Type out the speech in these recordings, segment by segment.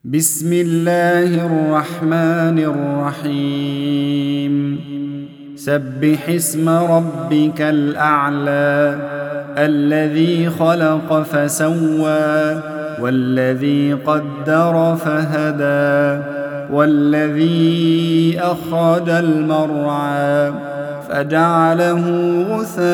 بسم الله الرحمن الرحيم سبح اسم ربك الأعلى الذي خلق فسوى والذي قدر فهدى والذي أخرج المرعى فجعله غثاء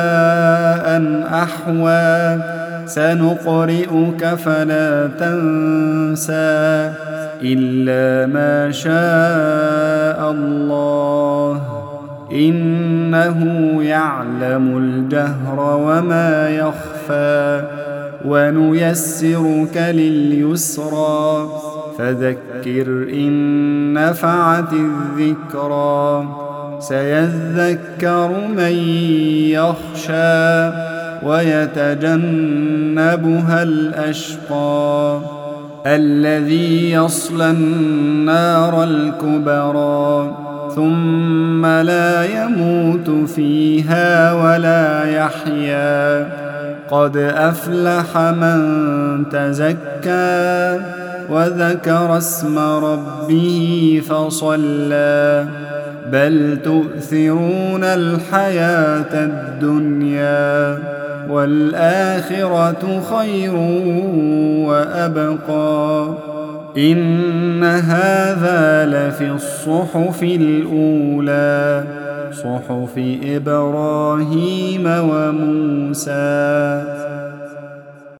أحوى سنقرئك فلا تنسى إلا ما شاء الله إنه يعلم الجهر وما يخفى ونيسرك لليسرى فذكر إن نفعت الذكرى سيذكر من يخشى ويتجنبها الأشقى الذي يصلى النار الكبرى ثم لا يموت فيها ولا يحيا قد أفلح من تزكى وذكر اسم ربه فصلى بل تؤثرون الحياة الدنيا والآخرة خير وأبقى إن هذا لفي الصحف الأولى صحف إبراهيم وموسى